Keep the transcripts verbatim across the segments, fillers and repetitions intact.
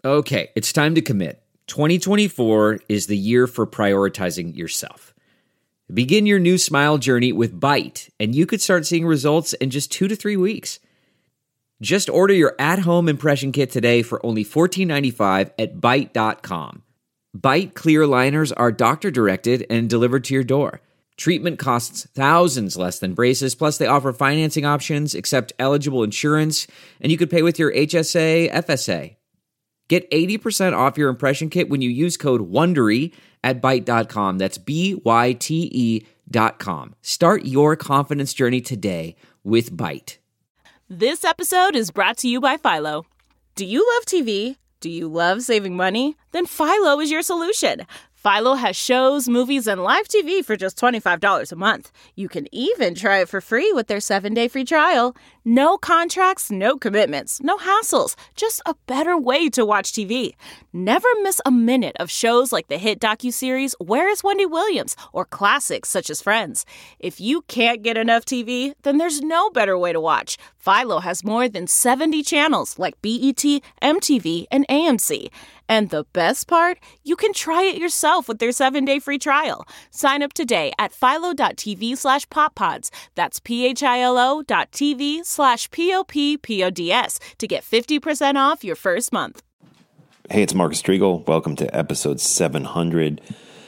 Okay, it's time to commit. twenty twenty-four is the year for prioritizing yourself. Begin your new smile journey with Byte, and you could start seeing results in just two to three weeks. Just order your at-home impression kit today for only fourteen ninety-five at byte dot com. Byte clear aligners are doctor-directed and delivered to your door. Treatment costs thousands less than braces, plus they offer financing options, accept eligible insurance, and you could pay with your H S A, F S A. Get eighty percent off your impression kit when you use code WONDERY at byte dot com. That's B Y T E dot com. Start your confidence journey today with Byte. This episode is brought to you by Philo. Do you love T V? Do you love saving money? Then Philo is your solution. Philo has shows, movies, and live T V for just twenty-five dollars a month. You can even try it for free with their seven-day free trial. No contracts, no commitments, no hassles. Just a better way to watch T V. Never miss a minute of shows like the hit docuseries Where is Wendy Williams? Or classics such as Friends. If you can't get enough T V, then there's no better way to watch. Philo has more than seventy channels like B E T, M T V, and A M C. And the best part? You can try it yourself with their seven-day free trial. Sign up today at philo.tv slash poppods. That's P-H-I-L-O dot TV slash P-O-P-P-O-D-S to get fifty percent off your first month. Hey, it's Marcus Striegel. Welcome to episode seven hundred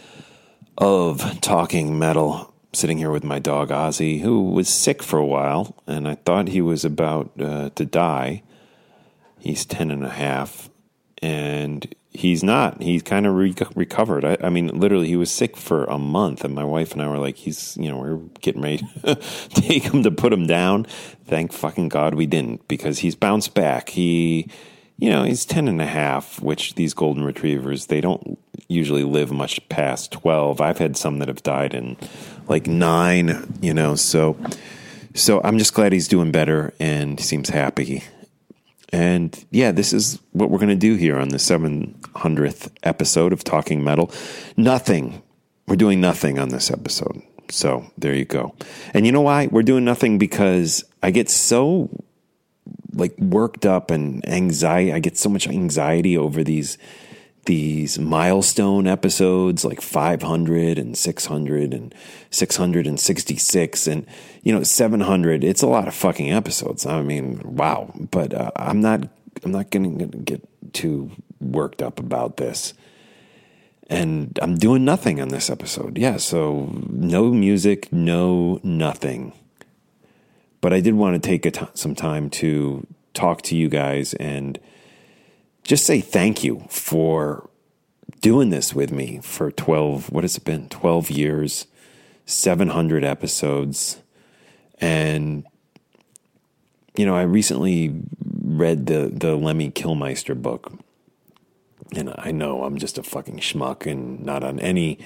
of Talking Metal. Sitting here with my dog, Ozzy, who was sick for a while, and I thought he was about uh, to die. He's ten and a half. And he's not. He's kind of re- recovered. I, I mean, literally, he was sick for a month. And my wife and I were like, he's, you know, we we're getting ready to take him to put him down. Thank fucking God we didn't, because he's bounced back. He, you know, he's ten and a half, which these golden retrievers, they don't usually live much past twelve. I've had some that have died in like nine, you know, so, so I'm just glad he's doing better and seems happy. And yeah, this is what we're going to do here on the seven hundredth episode of Talking Metal. Nothing. We're doing nothing on this episode. So there you go. And you know why? We're doing nothing because I get so like worked up and anxiety. I get so much anxiety over these these milestone episodes like five hundred and six hundred and six hundred sixty-six and, you know, seven hundred. It's a lot of fucking episodes. I mean, wow. But uh, I'm not, I'm not going to get too worked up about this. And I'm doing nothing on this episode. Yeah. So no music, no nothing. But I did want to take a t- some time to talk to you guys and just say thank you for doing this with me for twelve, what has it been? twelve years, seven hundred episodes. And, you know, I recently read the, the Lemmy Kilmister book. And I know I'm just a fucking schmuck and not on any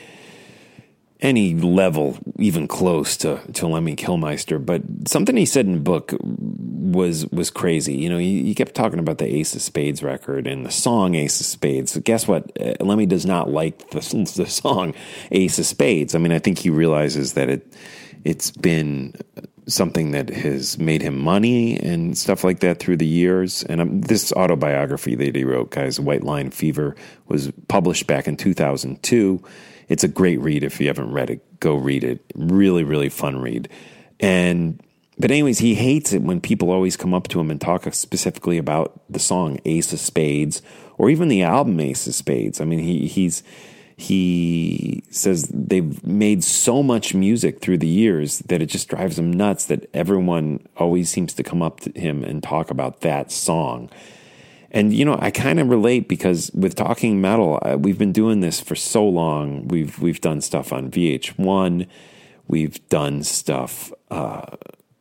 any level even close to, to Lemmy Kilmister. But something he said in the book was was crazy. You know, he, he kept talking about the Ace of Spades record and the song Ace of Spades. Guess what? Uh, Lemmy does not like the, the song Ace of Spades. I mean, I think he realizes that it it's been something that has made him money and stuff like that through the years. And um, this autobiography that he wrote, guys, White Line Fever, was published back in two thousand two. It's a great read. If you haven't read it, go read it. Really, really fun read. And But anyways, he hates it when people always come up to him and talk specifically about the song Ace of Spades or even the album Ace of Spades. I mean, he he's he says they've made so much music through the years that it just drives him nuts that everyone always seems to come up to him and talk about that song. And, you know, I kind of relate because with Talking Metal, uh, we've been doing this for so long. We've we've done stuff on V H one. We've done stuff uh,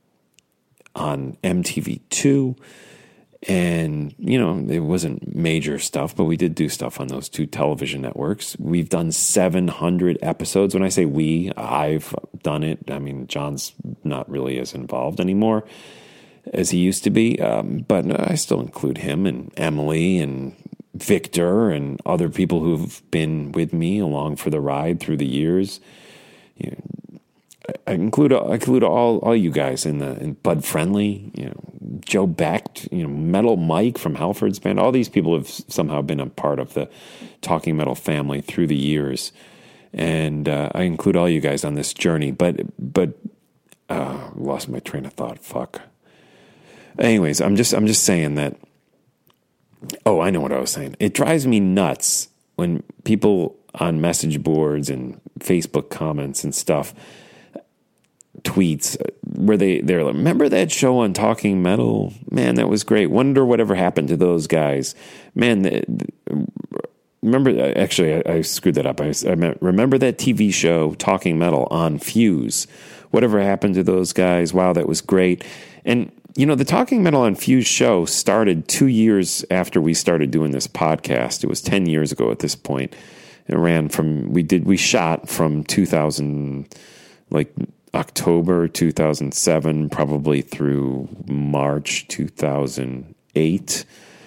on M T V two. And, you know, it wasn't major stuff, but we did do stuff on those two television networks. We've done seven hundred episodes. When I say we, I've done it. I mean, John's not really as involved anymore as he used to be, um, but I still include him and Emily and Victor and other people who've been with me along for the ride through the years. You know, I include I include all all you guys in the in Bud Friendly, you know, Joe Beck, you know, Metal Mike from Halford's Band. All these people have somehow been a part of the Talking Metal family through the years. And uh, I include all you guys on this journey. But, but uh, lost my train of thought. Fuck. Anyways, I'm just I'm just saying that. Oh, I know what I was saying. It drives me nuts when people on message boards and Facebook comments and stuff, tweets, where they, they're like, remember that show on Talking Metal? Man, that was great. Wonder whatever happened to those guys. Man, the, the, remember, actually, I, I screwed that up. I, I meant, remember that T V show, Talking Metal, on Fuse? Whatever happened to those guys? Wow, that was great. And, you know, the Talking Metal on Fuse show started two years after we started doing this podcast. It was ten years ago at this point. It ran from, we did, we shot from two thousand, like October two thousand seven, probably through March two thousand eight.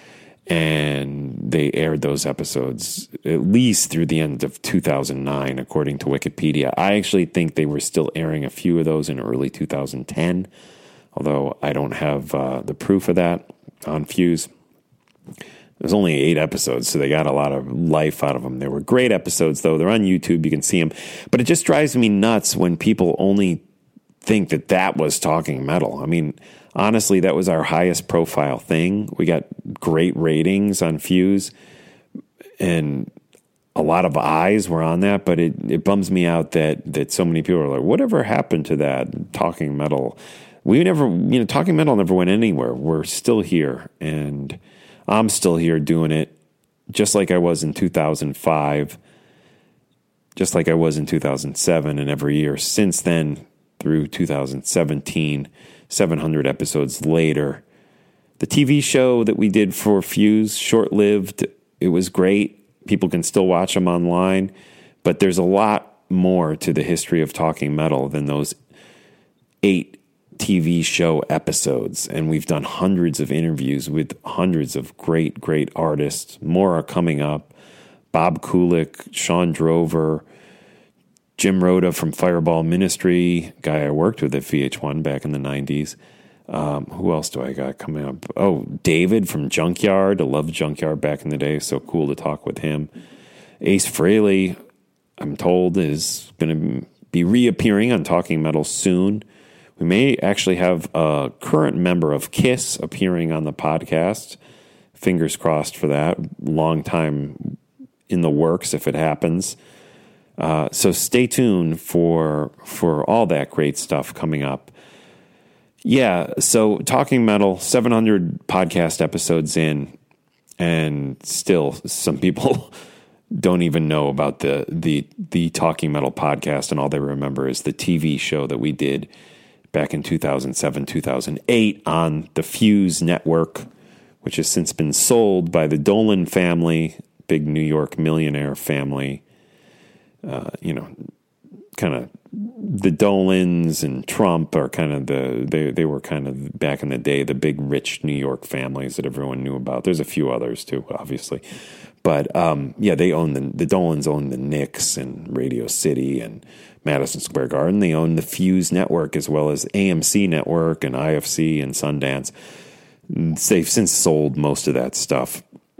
And they aired those episodes at least through the end of two thousand nine, according to Wikipedia. I actually think they were still airing a few of those in early two thousand ten, although I don't have uh, the proof of that on Fuse. There's only eight episodes, so they got a lot of life out of them. They were great episodes, though. They're on YouTube. You can see them. But it just drives me nuts when people only think that that was Talking Metal. I mean, honestly, that was our highest profile thing. We got great ratings on Fuse, and a lot of eyes were on that, but it, it bums me out that, that so many people are like, whatever happened to that Talking Metal? We never, you know, Talking Metal never went anywhere. We're still here, and I'm still here doing it just like I was in two thousand five, just like I was in two thousand seven, and every year since then through two thousand seventeen, seven hundred episodes later. The T V show that we did for Fuse, short-lived. It was great. People can still watch them online, but there's a lot more to the history of Talking Metal than those eight T V show episodes. And we've done hundreds of interviews with hundreds of great, great artists. More are coming up. Bob Kulick, Sean Drover, Jim Rhoda from Fireball Ministry, guy I worked with at V H one back in the nineties. Um, who else do I got coming up? Oh, David from Junkyard. I loved Junkyard back in the day. So cool to talk with him. Ace Frehley, I'm told, is going to be reappearing on Talking Metal soon. We may actually have a current member of KISS appearing on the podcast. Fingers crossed for that. Long time in the works if it happens. Uh, so stay tuned for for all that great stuff coming up. Yeah, so Talking Metal, seven hundred podcast episodes in, and still some people don't even know about the the the Talking Metal podcast, and all they remember is the T V show that we did back in two thousand seven, two thousand eight on the Fuse network, which has since been sold by the Dolan family, big New York millionaire family. Uh, you know, kind of the Dolans and Trump are kind of the, they, they were kind of back in the day, the big rich New York families that everyone knew about. There's a few others too, obviously. But um, yeah, they own the, the Dolans own the Knicks and Radio City and Madison Square Garden. They own the Fuse network as well as A M C network and I F C and Sundance. They've since sold most of that stuff.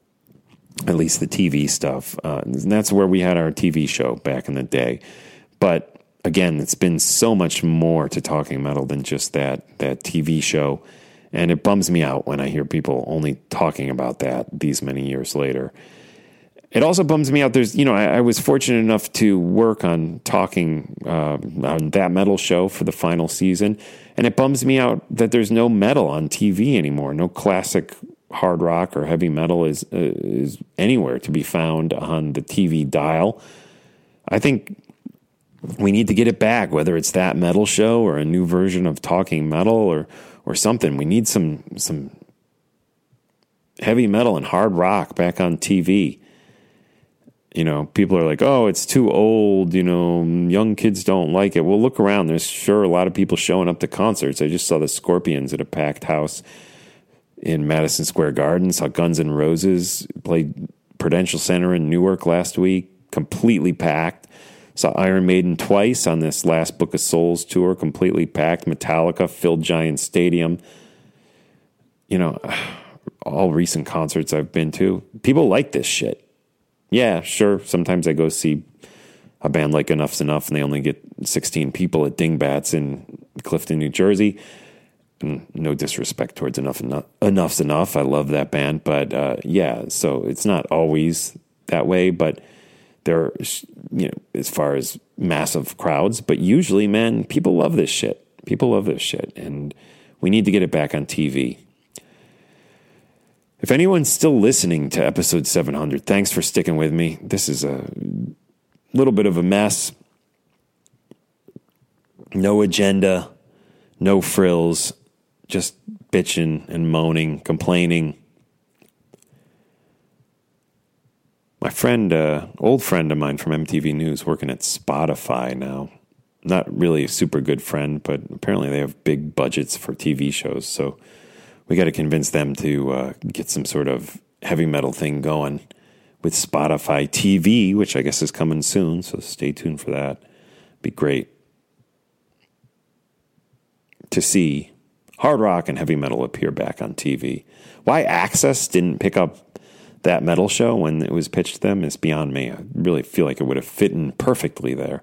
At least the T V stuff. Uh, and that's where we had our T V show back in the day. But again, it's been so much more to Talking Metal than just that that T V show. And it bums me out when I hear people only talking about that these many years later. It also bums me out. There's, you know, I, I was fortunate enough to work on talking uh, on That Metal show for the final season. And it bums me out that there's no metal on T V anymore. No classic hard rock or heavy metal is uh, is anywhere to be found on the T V dial. I think we need to get it back, whether it's That Metal show or a new version of Talking Metal or or something. We need some some heavy metal and hard rock back on T V. You know, people are like, oh, it's too old, you know, young kids don't like it. Well, look around. There's sure a lot of people showing up to concerts. I just saw the Scorpions at a packed house in Madison Square Garden. Saw Guns N' Roses played Prudential Center in Newark last week, completely packed. Saw Iron Maiden twice on this last Book of Souls tour, completely packed. Metallica filled Giant Stadium. you know, all recent concerts I've been to, people like this shit. Yeah, sure. Sometimes I go see a band like Enough's Enough and they only get sixteen people at Dingbats in Clifton, New Jersey. And no disrespect towards Enough Enough, Enough's Enough. I love that band. But uh, yeah, so it's not always that way. But there, you know, as far as massive crowds, but usually, man, people love this shit. People love this shit. And we need to get it back on T V. If anyone's still listening to episode seven hundred, thanks for sticking with me. This is a little bit of a mess. No agenda, no frills, just bitching and moaning, complaining. My friend, uh, old friend of mine from M T V News, working at Spotify now. Not really a super good friend, but apparently they have big budgets for T V shows, so we got to convince them to uh, get some sort of heavy metal thing going with Spotify T V, which I guess is coming soon, so stay tuned for that. Be great to see hard rock and heavy metal appear back on T V. Why Access didn't pick up that metal show when it was pitched to them is beyond me. I really feel like it would have fit in perfectly there.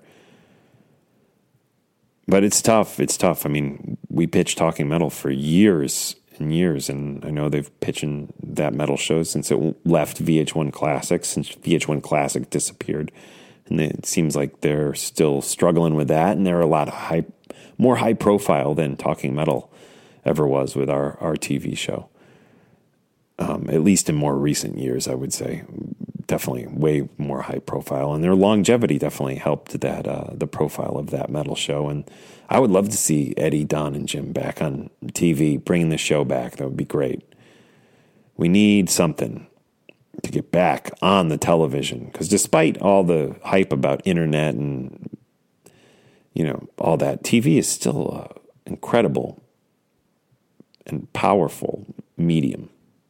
But it's tough. It's tough. I mean, we pitched Talking Metal for years and years, and I know they've pitched in that metal show since it left V H one Classic, since V H one Classic disappeared. And it seems like they're still struggling with that, and they're a lot high, more high profile than Talking Metal ever was with our, our T V show. Um, at least in more recent years, I would say. Definitely way more high profile. And their longevity definitely helped that uh, the profile of that metal show. And I would love to see Eddie, Don, and Jim back on T V, bringing the show back. That would be great. We need something to get back on the television. Because despite all the hype about internet and, you know, all that, T V is still an incredible and powerful medium.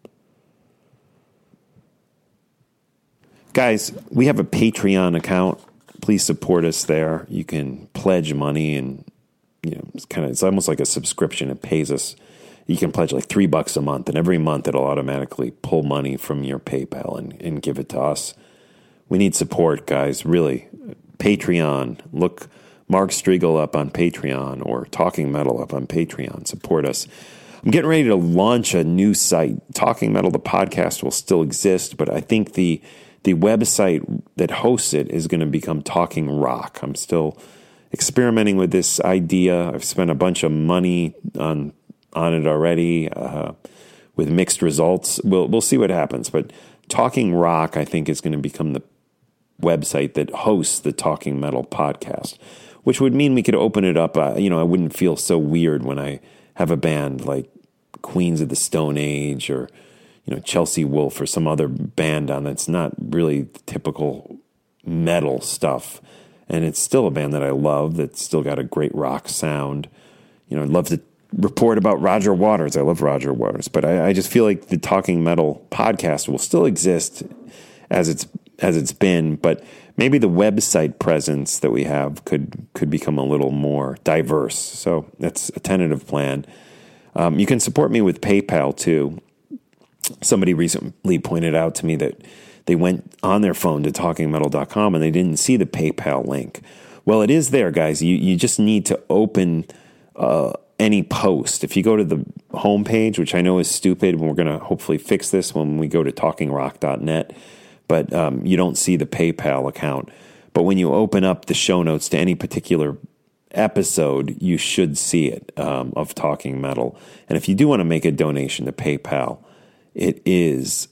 Guys, we have a Patreon account. Please support us there. You can pledge money, and you know, it's kind of it's almost like a subscription. It pays us. You can pledge like three bucks a month, and every month it'll automatically pull money from your PayPal and, and give it to us. We need support, guys. Really, Patreon. Look Mark Striegel up on Patreon or Talking Metal up on Patreon. Support us. I'm getting ready to launch a new site. Talking Metal, the podcast, will still exist, but I think the The website that hosts it is going to become Talking Rock. I'm still experimenting with this idea. I've spent a bunch of money on on it already uh, with mixed results. We'll we'll see what happens. But Talking Rock, I think, is going to become the website that hosts the Talking Metal podcast, which would mean we could open it up. Uh, you know, I wouldn't feel so weird when I have a band like Queens of the Stone Age or you know, Chelsea Wolfe or some other band on that's not really typical metal stuff. And it's still a band that I love that's still got a great rock sound. You know, I'd love to report about Roger Waters. I love Roger Waters. But I, I just feel like the Talking Metal podcast will still exist as it's as it's been, but maybe the website presence that we have could could become a little more diverse. So that's a tentative plan. Um, you can support me with PayPal too. Somebody recently pointed out to me that they went on their phone to talking metal dot com and they didn't see the PayPal link. Well, it is there, guys. You you just need to open uh, any post. If you go to the homepage, which I know is stupid, and we're going to hopefully fix this when we go to talking rock dot net, but um, you don't see the PayPal account. But when you open up the show notes to any particular episode, you should see it um, of Talking Metal. And if you do want to make a donation to PayPal, it is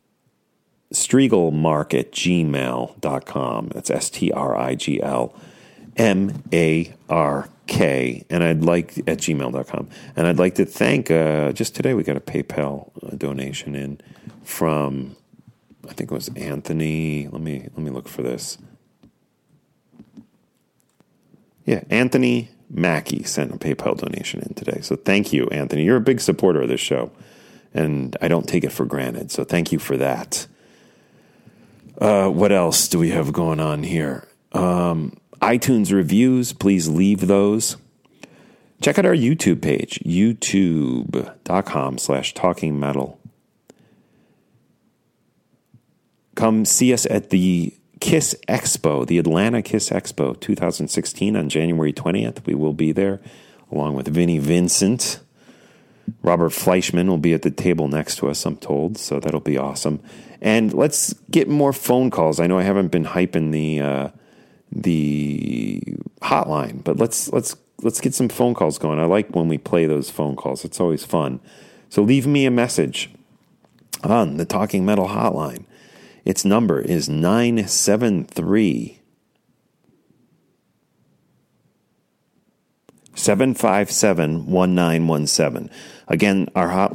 striegelmark at gmail dot com. That's S T R I G L M A R K. And I'd like, at gmail dot com. And I'd like to thank, uh, just today we got a PayPal donation in from, I think it was Anthony. Let me, let me look for this. Yeah, Anthony Mackey sent a PayPal donation in today. So thank you, Anthony. You're a big supporter of this show. And I don't take it for granted, so thank you for that. Uh, what else do we have going on here? Um, iTunes reviews, please leave those. Check out our YouTube page, youtube.com slash talking metal. Come see us at the Kiss Expo, the Atlanta Kiss Expo twenty sixteen on January twentieth. We will be there along with Vinnie Vincent. Robert Fleischman will be at the table next to us, I'm told, so that'll be awesome. And let's get more phone calls. I know I haven't been hyping the uh, the hotline, but let's let's let's get some phone calls going. I like when we play those phone calls. It's always fun. So leave me a message on the Talking Metal hotline. Its number is nine seven three, seven five seven, one nine one seven. Again, our hot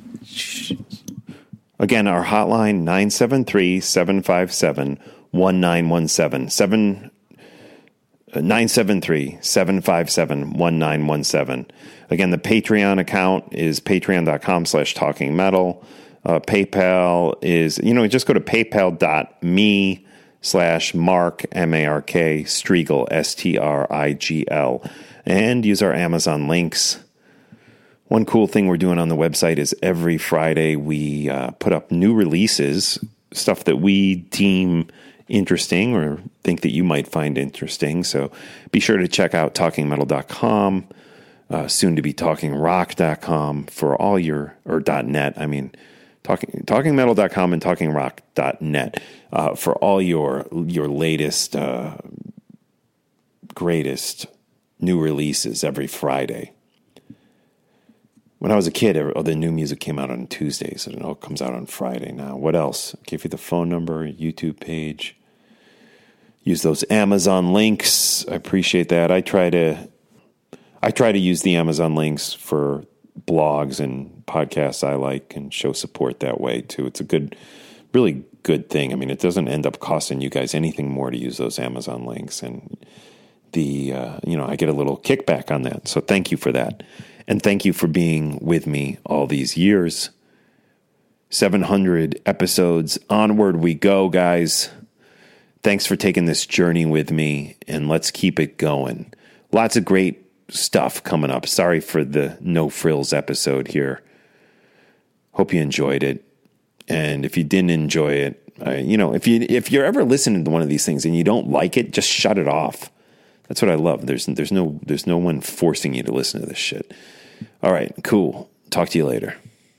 Again, our hotline nine seven three, seven five seven, one nine one seven. seven nine seven three, seven five seven, one nine one seven. Again, the Patreon account is patreon.com slash talking metal. Uh, PayPal is, you know, just go to paypal.me slash Mark, M A R K, Strigl, S T R I G L, and use our Amazon links. One cool thing we're doing on the website is every Friday we uh, put up new releases, stuff that we deem interesting or think that you might find interesting. So be sure to check out talking metal dot com, uh, soon to be talking rock dot com for all your, or .net, I mean, Talking talking metal dot com and talking rock dot net uh, for all your your latest, uh, greatest new releases every Friday. When I was a kid, oh, the new music came out on Tuesdays, and it all comes out on Friday now. What else? I gave you the phone number, YouTube page. Use those Amazon links. I appreciate that. I try to I try to use the Amazon links for blogs and podcasts I like and show support that way too. It's a good, really good thing. I mean, it doesn't end up costing you guys anything more to use those Amazon links, and the uh, you know, I get a little kickback on that. So thank you for that, and thank you for being with me all these years. seven hundred episodes, onward we go, guys. Thanks for taking this journey with me, and let's keep it going. Lots of great stuff coming up. Sorry for the no frills episode here. Hope you enjoyed it. And if you didn't enjoy it, uh, you know, if you if you're ever listening to one of these things and you don't like it, just shut it off. That's what I love. There's there's no there's no one forcing you to listen to this shit. All right, cool. Talk to you later.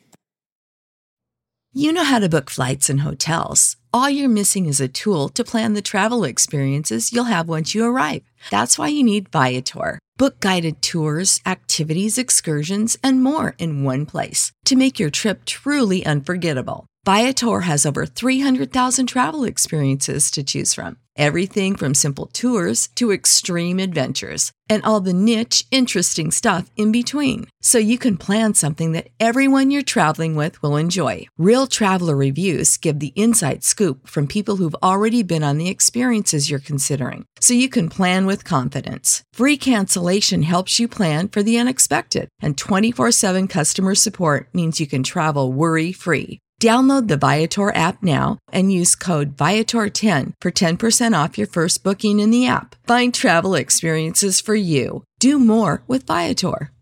You know how to book flights and hotels. All you're missing is a tool to plan the travel experiences you'll have once you arrive. That's why you need Viator. Book guided tours, activities, excursions, and more in one place to make your trip truly unforgettable. Viator has over three hundred thousand travel experiences to choose from. Everything from simple tours to extreme adventures and all the niche, interesting stuff in between. So you can plan something that everyone you're traveling with will enjoy. Real traveler reviews give the inside scoop from people who've already been on the experiences you're considering. So you can plan with confidence. Free cancellation helps you plan for the unexpected. And twenty-four seven customer support means you can travel worry-free. Download the Viator app now and use code Viator ten for ten percent off your first booking in the app. Find travel experiences for you. Do more with Viator.